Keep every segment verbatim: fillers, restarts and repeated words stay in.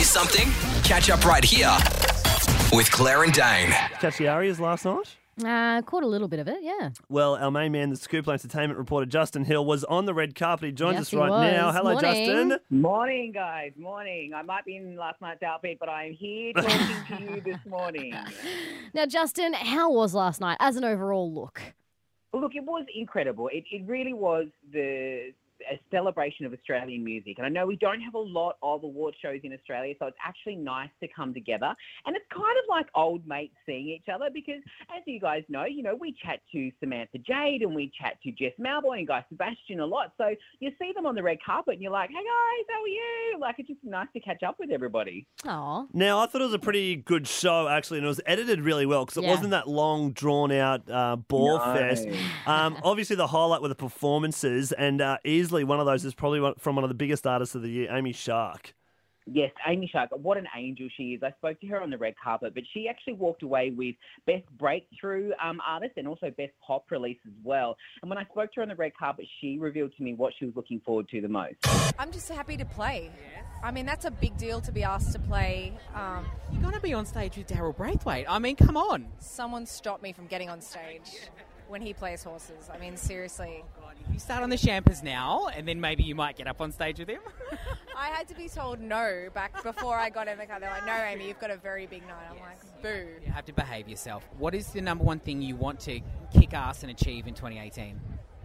Miss something? Catch up right here with Claire and Dane. Catch the Arias last night? Uh, caught a little bit of it, yeah. Well, our main man, the Scoop Entertainment reporter, Justin Hill, was on the red carpet. He joins Yes, us he right was. now. Hello, Morning. Justin. Morning, guys. Morning. I might be in last night's outfit, but I am here talking to you this morning. Now, Justin, how was last night as an overall look? Well, look, it was incredible. It, it really was the a celebration of Australian music. And I know we don't have a lot of award shows in Australia, so it's actually nice to come together. And it's kind of like old mates seeing each other because, as you guys know, you know, we chat to Samantha Jade and we chat to Jess Malboy and Guy Sebastian a lot. So you see them on the red carpet and you're like, hey, guys, how are you? Like, it's just nice to catch up with everybody. Aw. Now, I thought it was a pretty good show, actually, and it was edited really well because it Yeah. wasn't that long, drawn-out uh, ball No. fest. Um, obviously, the highlight were the performances, and uh, easily one of those is probably one, from one of the biggest artists of the year, Amy Shark. Yes, Amy Shark, what an angel she is. I spoke to her on the red carpet, but she actually walked away with Best Breakthrough um, Artist and also Best Pop Release as well. And when I spoke to her on the red carpet, she revealed to me what she was looking forward to the most. I'm just happy to play. I mean, that's a big deal to be asked to play. Um, You're going to be on stage with Daryl Braithwaite. I mean, come on. someone stopped me from getting on stage when he plays horses. I mean, seriously. You start on the Champers now, and then maybe you might get up on stage with him. I had to be told no back before I got in the car. They're like, no, Amy, you've got a very big night. I'm like, boo. You have to behave yourself. What is the number one thing you want to kick ass and achieve in twenty eighteen?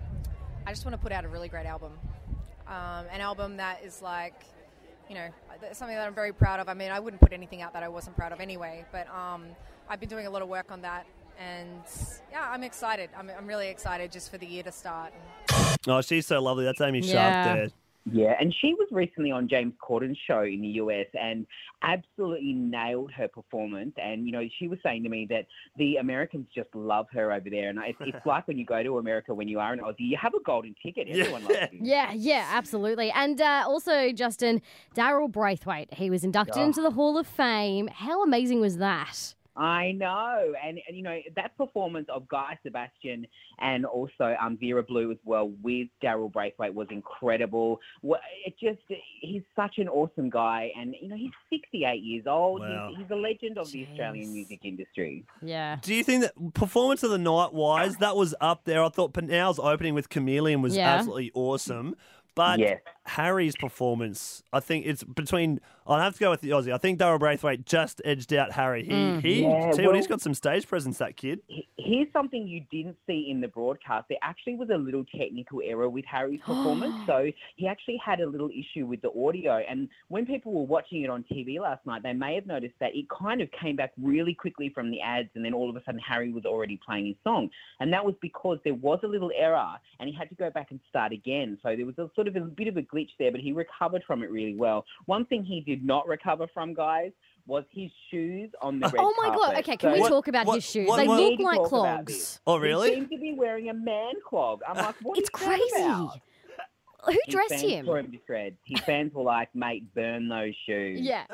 I just want to put out a really great album. Um, an album that is like, you know, something that I'm very proud of. I mean, I wouldn't put anything out that I wasn't proud of anyway, but um, I've been doing a lot of work on that. And yeah, I'm excited. I'm, I'm really excited just for the year to start. Oh, she's so lovely. That's Amy Shark Yeah. there. Yeah, and she was recently on James Corden's show in the U S and absolutely nailed her performance. And, you know, she was saying to me that the Americans just love her over there. And it's, it's like when you go to America, when you are an Aussie, you have a golden ticket. Everyone Yeah. loves you. Yeah, yeah, absolutely. And uh, also, Justin, Daryl Braithwaite, he was inducted Oh. into the Hall of Fame. How amazing was that? I know. And, and, you know, that performance of Guy Sebastian and also um, Vera Blue as well with Daryl Braithwaite was incredible. Well, It just, he's such an awesome guy. And, you know, he's sixty-eight years old. Wow. He's, he's a legend of the Jeez. Australian music industry. Yeah. Do you think that performance of the night wise, that was up there? I thought Panal's opening with Chameleon was Yeah. absolutely awesome. But Yes. Harry's performance, I think it's between. I'll have to go with the Aussie. I think Daryl Braithwaite just edged out Harry. He, Mm. he Yeah, tell you what, he's well- got some stage presence. That kid. He- Here's something you didn't see in the broadcast. There actually was a little technical error with Harry's performance. So he actually had a little issue with the audio. And when people were watching it on T V last night, they may have noticed that it kind of came back really quickly from the ads. And then all of a sudden, Harry was already playing his song. And that was because there was a little error and he had to go back and start again. So there was a sort of a bit of a glitch there, but he recovered from it really well. One thing he did not recover from, guys, was his shoes on the red Oh my God. carpet. Okay, can we So- What- talk about what- his shoes? what- they what- look Need to like talk about clogs. this. Oh, He really? seems to be wearing a man clog. I'm like, what It's is that crazy. about? Who His dressed fans him? tore him to shreds. His fans were like, mate, burn those shoes. Yeah.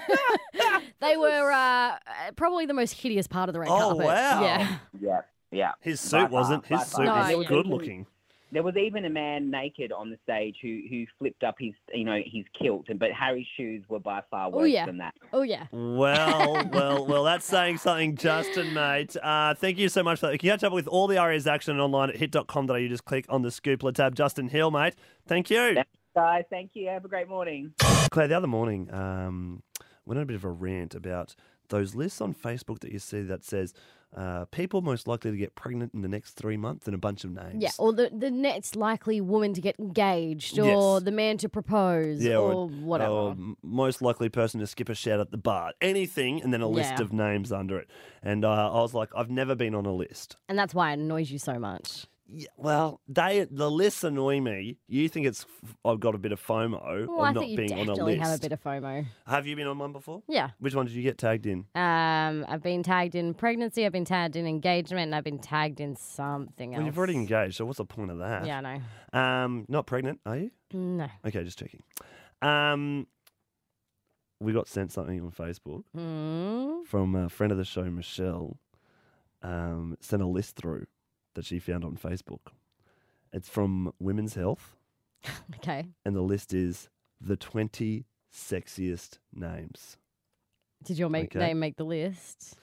They were uh, probably the most hideous part of the red Oh, carpet. wow. Yeah. Yeah, yeah. His By suit far, wasn't. by His far. suit No, was yeah. good looking. There was even a man naked on the stage who, who flipped up his, you know, his kilt, but Harry's shoes were by far worse yeah. than that. Oh, yeah. Well, well, well, that's saying something, Justin, mate. Uh, thank you so much for that. You can catch up with all the Arias action online at hit dot com dot a u. Just click on the Scoopler tab. Justin Hill, mate. Thank you. Thanks, guys. Thank you. Have a great morning. Claire, the other morning, um, went on a bit of a rant about those lists on Facebook that you see that says uh, people most likely to get pregnant in the next three months and a bunch of names. Yeah, or the, the next likely woman to get engaged, or Yes. the man to propose, Yeah, or, whatever. Or m- most likely person to skip a shout at the bar. Anything, and then a list Yeah. of names under it. And uh, I was like, I've never been on a list. And that's why it annoys you so much. Yeah, well, they the lists annoy me. You think it's I've got a bit of FOMO Well, of I not think you being on a definitely list. have a bit of FOMO. Have you been on one before? Yeah. Which one did you get tagged in? Um, I've been tagged in pregnancy, I've been tagged in engagement, and I've been tagged in something else. Well, you've already engaged, so what's the point of that? Yeah, I know. Um, not pregnant, are you? No. Okay, just checking. Um, we got sent something on Facebook Hmm. from a friend of the show, Michelle. Um, sent a list through that she found on Facebook. It's from Women's Health, Okay. and the list is the twenty sexiest names. Did your make, Okay. name make the list?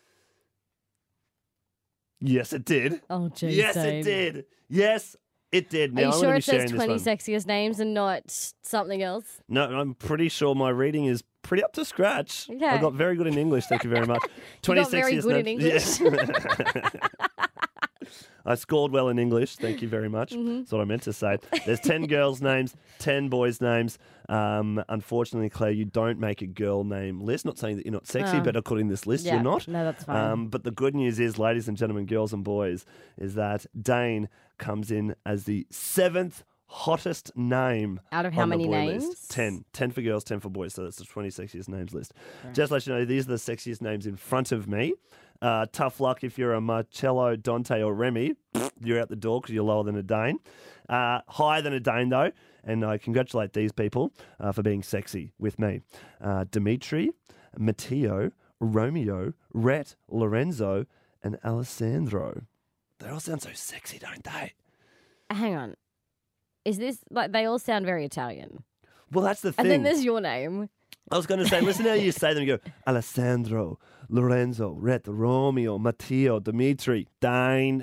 Yes, it did. Oh, geez. yes, Dane. it did. Yes, it did. Now, Are you I'm sure gonna it be sharing says this twenty one. sexiest names and not something else? No, I'm pretty sure my reading is pretty up to scratch. Okay. I got very good in English. Thank you very much. You got very sexiest good in names- Yes. I scored well in English. Thank you very much. Mm-hmm. That's what I meant to say. There's ten girls' names, ten boys' names. Um, unfortunately, Claire, you don't make a girl name list. Not saying that you're not sexy, Oh. but according to this list, Yeah. you're not. No, that's fine. Um, but the good news is, ladies and gentlemen, girls and boys, is that Dane comes in as the seventh hottest name. Out of how on the many boy names? List. Ten. Ten for girls, ten for boys. So that's the twenty sexiest names list. Just to let you know, these are the sexiest names in front of me. Uh, tough luck if you're a Marcello, Dante, or Remy. You're out the door because you're lower than a Dane. Uh, higher than a Dane, though. And I congratulate these people uh, for being sexy with me. Uh, Dimitri, Matteo, Romeo, Rhett, Lorenzo, and Alessandro. They all sound so sexy, don't they? Hang on. Is this like they all sound very Italian? Well, that's the thing. And then there's your name. I was going to say, listen how you say them. You go, Alessandro, Lorenzo, Rhett, Romeo, Matteo, Dimitri, Dane,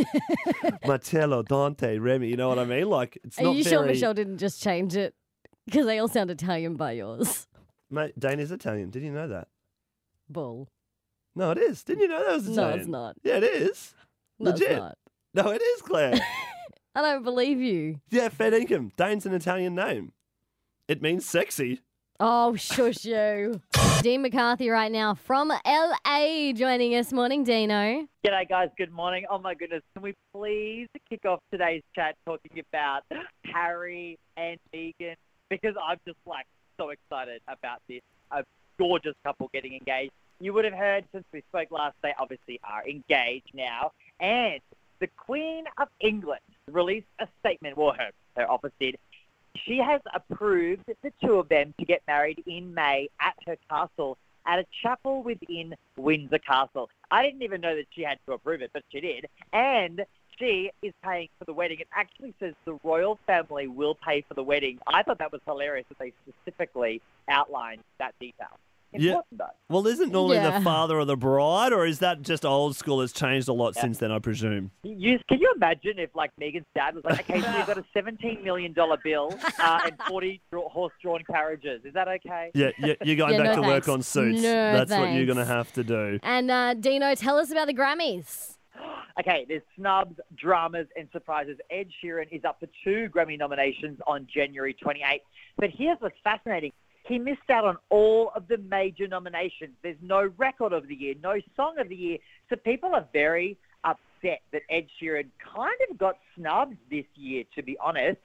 Marcello, Dante, Remy. You know what I mean? Like, it's Are not you very... sure Michelle didn't just change it? Because they all sound Italian by yours. Mate, Dane is Italian. Did you know that? Bull. No, it is. Didn't you know that was No, Italian? it's not. Yeah, it is. No, Legit. it's not. No, it is, Claire. I don't believe you. Yeah, fair income. Dane's an Italian name. It means sexy. Oh, shush you. Dean McCarthy right now from L A joining us. Morning, Dino. G'day, guys. Good morning. Oh, my goodness. Can we please kick off today's chat talking about Harry and Meghan? Because I'm just, like, so excited about this. A gorgeous couple getting engaged. You would have heard since we spoke last, they obviously are engaged now. And the Queen of England released a statement, well, her, her office did. She has approved the two of them to get married in May at her castle at a chapel within Windsor Castle. I didn't even know that she had to approve it, but she did. And she is paying for the wedding. It actually says the royal family will pay for the wedding. I thought that was hilarious that they specifically outlined that detail. Yeah. Important, though. Well, isn't normally Yeah. the father of the bride, or is that just old school? It's changed a lot Yeah. since then, I presume. You, can you imagine if, like, Meghan's dad was like, okay, so you've got a seventeen million dollars bill uh, and forty draw- horse-drawn carriages. Is that okay? Yeah, you- you're going Yeah, back no to work thanks. on suits. No That's what you're thanks. going to have to do. And uh, Dino, tell us about the Grammys. Okay, there's snubs, dramas, and surprises. Ed Sheeran is up for two Grammy nominations on January twenty-eighth. But here's what's fascinating. He missed out on all of the major nominations. There's no record of the year, no song of the year. So people are very upset that Ed Sheeran kind of got snubbed this year, to be honest.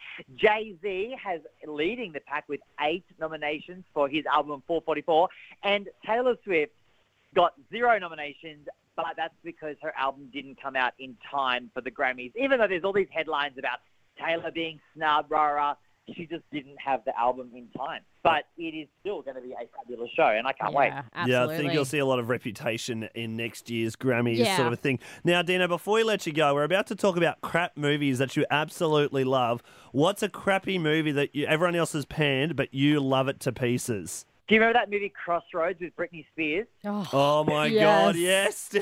Jay-Z has leading the pack with eight nominations for his album four forty-four. And Taylor Swift got zero nominations, but that's because her album didn't come out in time for the Grammys. Even though there's all these headlines about Taylor being snubbed, rah, rah, she just didn't have the album in time. But it is still going to be a fabulous show, and I can't wait. Yeah, Yeah, absolutely. I think you'll see a lot of reputation in next year's Grammys, Yeah. sort of a thing. Now, Dina, before we let you go, we're about to talk about crap movies that you absolutely love. What's a crappy movie that you, everyone else has panned, but you love it to pieces? Do you remember that movie Crossroads with Britney Spears? Oh, Oh, my Yes. God, yes.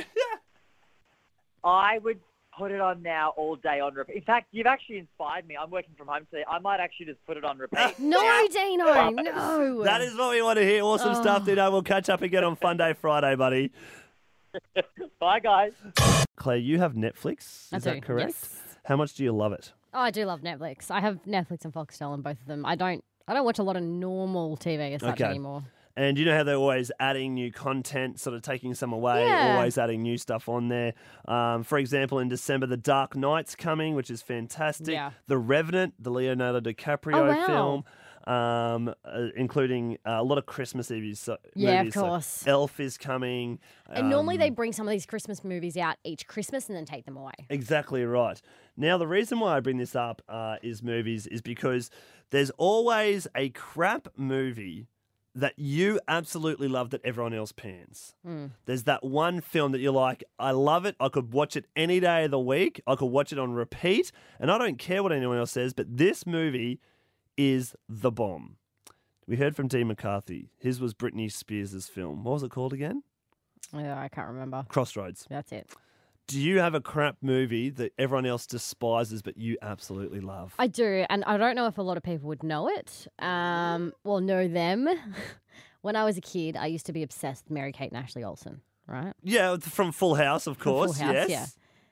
I would put it on now all day on repeat. In fact, you've actually inspired me. I'm working from home today. I might actually just put it on repeat. no, Dino, no. That is what we want to hear. Awesome Oh. stuff, Dino. We'll catch up again on Fun Day Friday, buddy. Bye, guys. Claire, you have Netflix. Is I that do, correct? yes. How much do you love it? Oh, I do love Netflix. I have Netflix and Foxtel on both of them. I don't. I don't watch a lot of normal T V as such Okay. anymore. And you know how they're always adding new content, sort of taking some away, Yeah. always adding new stuff on there. Um, for example, in December, The Dark Knight's coming, which is fantastic. Yeah. The Revenant, the Leonardo DiCaprio Oh, wow. film, um, uh, including uh, a lot of Christmas movies. So, Yeah, of movies. So course. Elf is coming. And normally they um, bring some of these Christmas movies out each Christmas and then take them away. Exactly right. Now, the reason why I bring this up uh, is movies is because there's always a crap movie that you absolutely love that everyone else pans. Mm. There's that one film that you're like, I love it. I could watch it any day of the week. I could watch it on repeat. And I don't care what anyone else says, but this movie is the bomb. We heard from Dean McCarthy. His was Britney Spears' film. What was it called again? Yeah, I can't remember. Crossroads. That's it. Do you have a crap movie that everyone else despises but you absolutely love? I do, and I don't know if a lot of people would know it. Um, well, know them. When I was a kid, I used to be obsessed with Mary-Kate and Ashley Olsen, right? Yeah, from Full House, of From course. Full House, yes. yeah.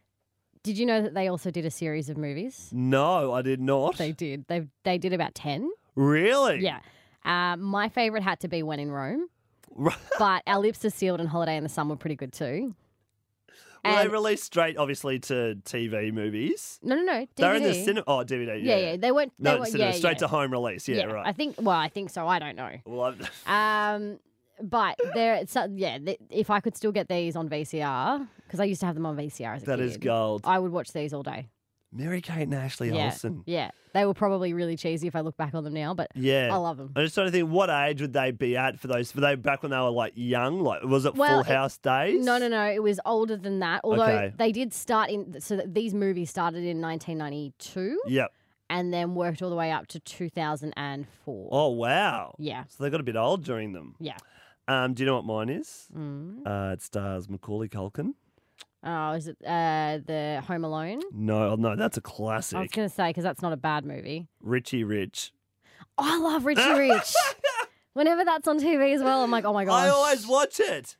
Did you know that they also did a series of movies? No, I did not. They did. They they did about ten. Really? Yeah. Uh, my favourite had to be When in Rome, Right. but Our Lips Are Sealed and Holiday in the Sun were pretty good too. Well, they And- released straight, obviously, to T V movies. No, no, no. D V D. They're in the cinema. Oh, D V D. Yeah, Yeah, yeah. They weren't. They No, were, cinema, yeah, straight yeah. to home release. Yeah, right. I think. Well, I think so. I don't know. Well, I've- Um, but there, so, yeah. th- If I could still get these on V C R, because I used to have them on V C R as a that kid, is gold. I would watch these all day. Mary-Kate and Ashley Yeah, Olsen. yeah. They were probably really cheesy if I look back on them now, but Yeah. I love them. I'm just trying to think, what age would they be at for those? Were they back when they were like young? Like, was it Well, Full House days? No, no, no. It was older than that. Although Okay. they did start in, so that these movies started in nineteen ninety-two Yep. and then worked all the way up to two thousand four. Oh, wow. Yeah, So they got a bit old during them. yeah. Um, do you know what mine is? Mm. Uh, it stars Macaulay Culkin. Oh, is it uh, the Home Alone? No, no, that's a I was classic. going to say, because that's not a bad movie. Richie Rich. Oh, I love Richie Rich. Whenever that's on T V as well, I'm like, oh my gosh. I always watch it.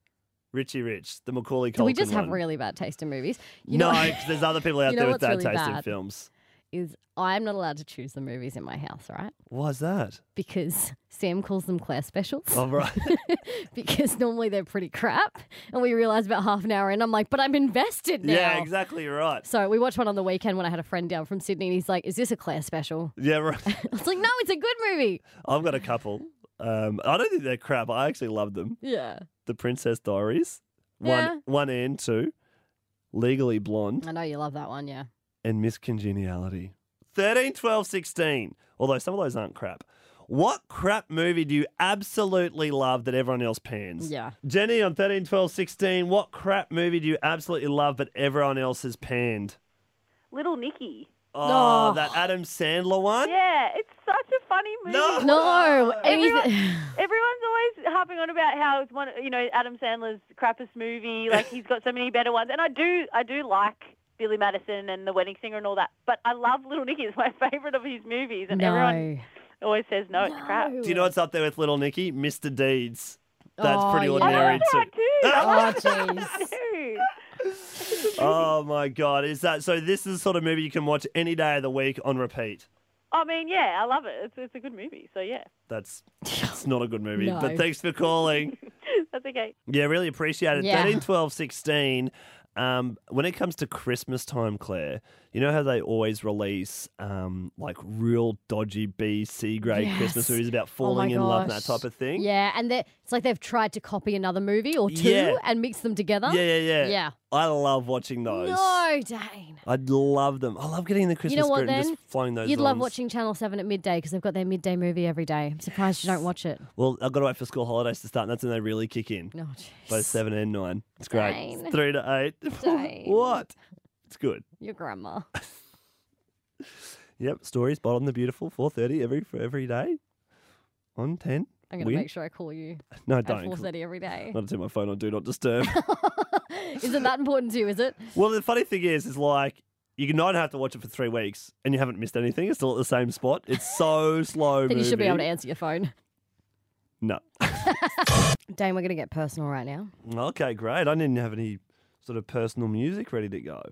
Richie Rich, the Macaulay Culkin Do we just have one. really bad taste in movies? You no, know, because there's other people out You know there with what's bad really taste in bad? films. is I'm not allowed to choose the movies in my house, right? Why's that? Because Sam calls them Claire specials. Oh, right. Because normally they're pretty crap. And we realised about half an hour in, I'm like, but I'm invested now. Yeah, exactly right. So we watched one on the weekend when I had a friend down from Sydney and he's like, is this a Claire special? Yeah, right. I was like, no, it's a good movie. I've got a couple. Um, I don't think they're crap. I actually love them. Yeah. The Princess Diaries. Yeah. One, one and two. Legally Blonde. I know you love that one, yeah. And Miss Congeniality. thirteen, twelve, sixteen. Although some of those aren't crap. What crap movie do you absolutely love that everyone else pans? Yeah. Jenny on thirteen, twelve, sixteen. What crap movie do you absolutely love but everyone else has panned? Little Nicky. Oh, Oh. that Adam Sandler one? Yeah, it's such a funny movie. No. No. Everyone- anything- Everyone's always harping on about how it's one, you know, Adam Sandler's crappiest movie. Like he's got so many better ones, and I do, I do like Billy Madison and The Wedding Singer and all that. But I love Little Nicky. It's my favourite of his movies, and everyone no. always says no, it's crap. No. Do you know what's up there with Little Nicky? Mister Deeds. That's Oh, pretty yeah. ordinary That's too. right too. I Oh, love jeez. that too. Oh my God. Is that so? This is the sort of movie you can watch any day of the week on repeat. I mean, yeah, I love it. It's, it's a good movie, so yeah, That's it's not a good movie. No. But thanks for calling. that's okay. Yeah, really appreciate it. Yeah. thirteen, twelve, sixteen. Um, when it comes to Christmas time, Claire, you know how they always release um, like real dodgy B, C grade Yes. Christmas movies about Oh falling my in love and that gosh. type of thing? Yeah, and they're- it's like they've tried to copy another movie or two Yeah. and mix them together. Yeah, yeah, yeah. Yeah. I love watching those. No, Dane. I love them. I love getting in the Christmas You know what, spirit and then? just flying those You'd love on. watching Channel seven at midday because they've got their midday movie every day. I'm surprised you don't watch it. Well, I've got to wait for school holidays to start, and that's when they really kick in. Oh, jeez. Both seven and nine. It's great. Dane. It's three to eight. Dane. What? It's good. Your grandma. Yep. Stories, Bottom the Beautiful, four thirty every for every day. On ten. I'm going to Win. make sure I call you No, at don't. four thirty every day. Not to my phone on Do Not Disturb. Isn't that important to you, is it? Well, the funny thing is, is like you can not have to watch it for three weeks and you haven't missed anything. It's still at the same spot. It's so slow. Then you should be moving. able to answer your phone. No. Dane, we're going to get personal right now. Okay, great. I didn't have any sort of personal music ready to go.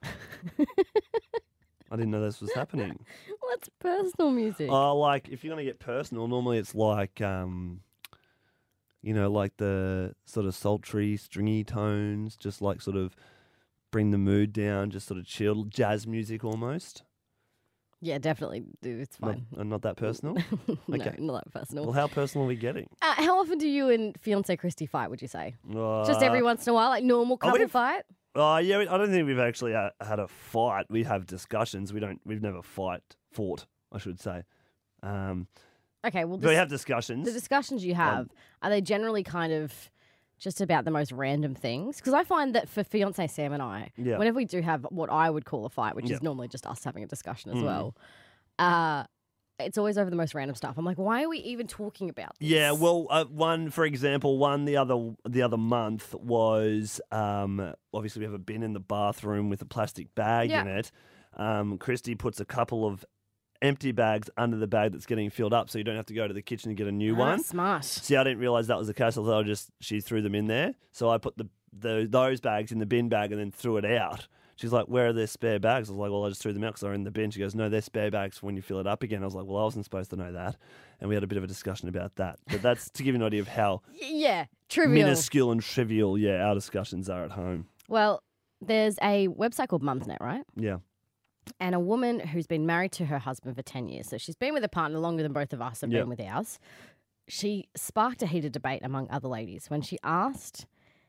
I didn't know this was happening. What's personal music? Oh, like if you're gonna get personal, normally it's like, um, you know, like the sort of sultry, stringy tones, just like sort of bring the mood down, just sort of chill, jazz music almost. yeah, definitely. Do. It's Not, fine. uh, not that personal. no, okay. not that personal. Well, how personal are we getting? Uh, how often do you and fiance Christy fight, would you say? Just Uh, every once in a while, like normal couple we've- fight? Oh, yeah. we- I don't think we've actually uh, had a fight. We have discussions. We don't. We've never fight fought. I should say. Um, Okay, well, but we this- have discussions. the discussions you have, are they generally kind of just about the most random things? Because I find that for fiance Sam and I, Yeah. whenever we do have what I would call a fight, which Yeah. is normally just us having a discussion as Mm. well, uh, it's always over the most random stuff. I'm like, why are we even talking about this? Yeah, well, uh, one for example, one the other the other month was um, obviously we have a bin in the bathroom with a plastic bag Yeah. in it. Um, Christy puts a couple of empty bags under the bag that's getting filled up, so you don't have to go to the kitchen and get a new Ah, one. smart. See, I didn't realize that was the case. I thought I just she threw them in there, so I put the, the those bags in the bin bag and then threw it out. She's like, where are their spare bags? I was like, well, I just threw them out because they're in the bin. She goes, no, they're spare bags for when you fill it up again. I was like, well, I wasn't supposed to know that. And we had a bit of a discussion about that. But that's to give you an idea of how Y- yeah, trivial. minuscule and trivial, yeah, our discussions are at home. Well, there's a website called Mumsnet, right? Yeah. And a woman who's been married to her husband for ten years. So she's been with a partner longer than both of us have Yep. been with ours. She sparked a heated debate among other ladies when she asked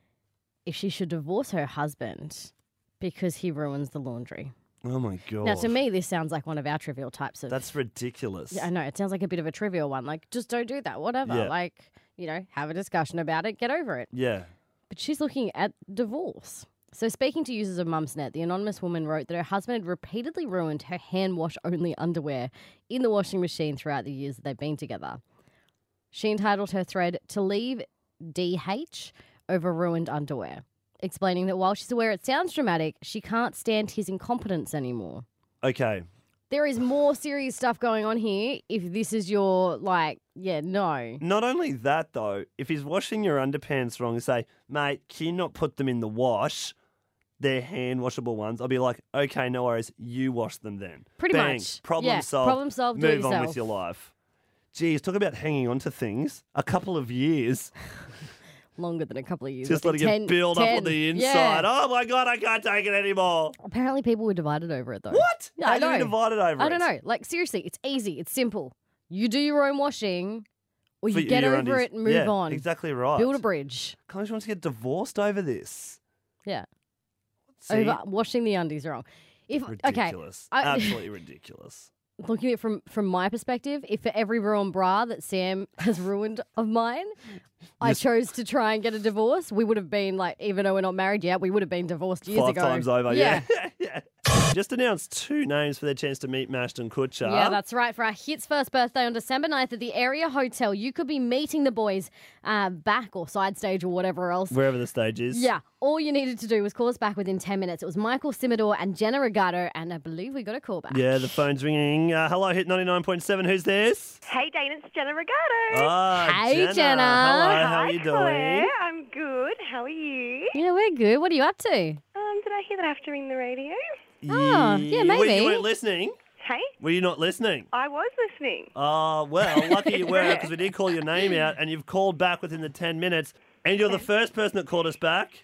if she should divorce her husband because he ruins the laundry. Oh, my God. Now, to me, this sounds like one of our trivial types of... That's ridiculous. Yeah, I know. It sounds like a bit of a trivial one. Like, just don't do that. Whatever. Yeah. Like, you know, have a discussion about it. Get over it. Yeah. But she's looking at divorce. So speaking to users of Mumsnet, the anonymous woman wrote that her husband had repeatedly ruined her hand wash only underwear in the washing machine throughout the years that they've been together. She entitled her thread "To Leave D H Over Ruined Underwear," explaining that while she's aware it sounds dramatic, she can't stand his incompetence anymore. Okay. There is more serious stuff going on here if this is your, like, yeah, no. Not only that, though, if he's washing your underpants wrong and say, mate, can you not put them in the wash? They're hand washable ones. I'll be like, okay, no worries. You wash them then. Pretty Bang. much. Problem Yeah, solved. problem solved, do it Move on yourself. with your life. Geez, talk about hanging on to things. A couple of years. Longer than a couple of years. Just I letting think it ten- build up ten. on the Yeah. inside. Oh, my God, I can't take it anymore. Apparently people were divided over it, though. What? Yeah, How I do you know. divided over I it? don't know. Like, seriously, it's easy. It's simple. You do your own washing or For you get your over undies. it and move Yeah, on. exactly right. Build a bridge. Can't you want to get divorced over this? Yeah. See? Over washing the undies wrong. If okay, Ridiculous. I- Absolutely ridiculous. looking at it from from my perspective, if for every ruined bra that Sam has ruined of mine, I Yes. chose to try and get a divorce, we would have been like, even though we're not married yet, we would have been divorced years Five ago. times over, Yeah. yeah. yeah. Just announced two names for their chance to meet Ashton Kutcher. Yeah, that's right. For our Hits first birthday on December ninth at the Area Hotel, you could be meeting the boys uh, back or side stage or whatever else. Wherever the stage is. Yeah. All you needed to do was call us back within ten minutes. It was Michael Simador and Jenna Regato, and I believe we got a call back. Yeah, the phone's ringing. Uh, hello, Hit ninety-nine point seven. Who's this? Hey, Dane, it's Jenna Regato. Ah, Hey, Jenna. Jenna. Hello, how Hi, are you Claire. doing? I'm good. How are you? Yeah, we're good. What are you up to? Um, did I hear that I have to ring the radio? Oh, yeah, Were maybe. you weren't listening? Hey, Were you not listening? I was listening. Oh, well, lucky you were because we did call your name out and you've called back within the ten minutes and you're the first person that called us back.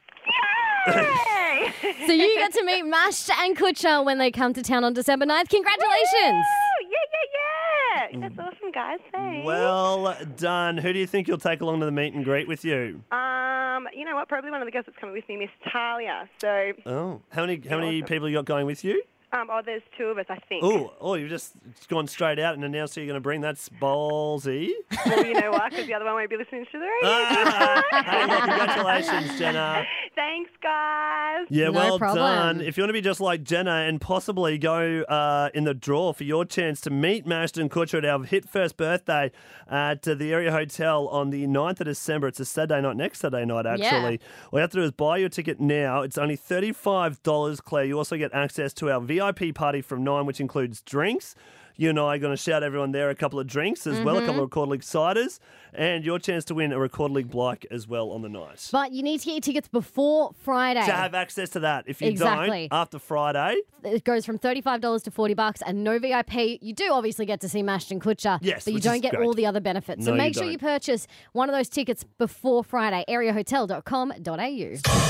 Yay! So you get to meet Mash and Kutcher when they come to town on December ninth. Congratulations. Woo! Yeah, yeah, yeah. That's awesome, guys. Thanks. Well done. Who do you think you'll take along to the meet and greet with you? Um, you know what? Probably one of the girls that's coming with me, Miss Talia. So, Oh, how many how many awesome. people you got going with you? um, oh, there's two of us, I think. Oh, oh, you've just gone straight out and announced who you're going to bring. That's ballsy. Well, you know what? Because the other one won't be listening to the radio. Ah, hey, well, congratulations, Jenna. Thanks, guys. Yeah, No well problem. done. If you want to be just like Jenna and possibly go uh, in the draw for your chance to meet Ashton Kutcher at our Hit First birthday at uh, the Area Hotel on the ninth of December. It's a Saturday night, next Saturday night, actually. All you have to do is buy your ticket now. It's only thirty-five dollars, Claire. You also get access to our V I P party from nine, which includes drinks. You and I are going to shout everyone there a couple of drinks as well, a couple of Record League ciders, and your chance to win a Record League bike as well on the night. But you need to get your tickets before Friday. To have access to that. If you Exactly. don't, after Friday, It goes from thirty-five dollars to forty bucks and no V I P. You do obviously get to see Mash and Kutcher, Yes, but you which don't is get great. all the other benefits. So No, you make sure don't. you purchase one of those tickets before Friday. area hotel dot com dot a u.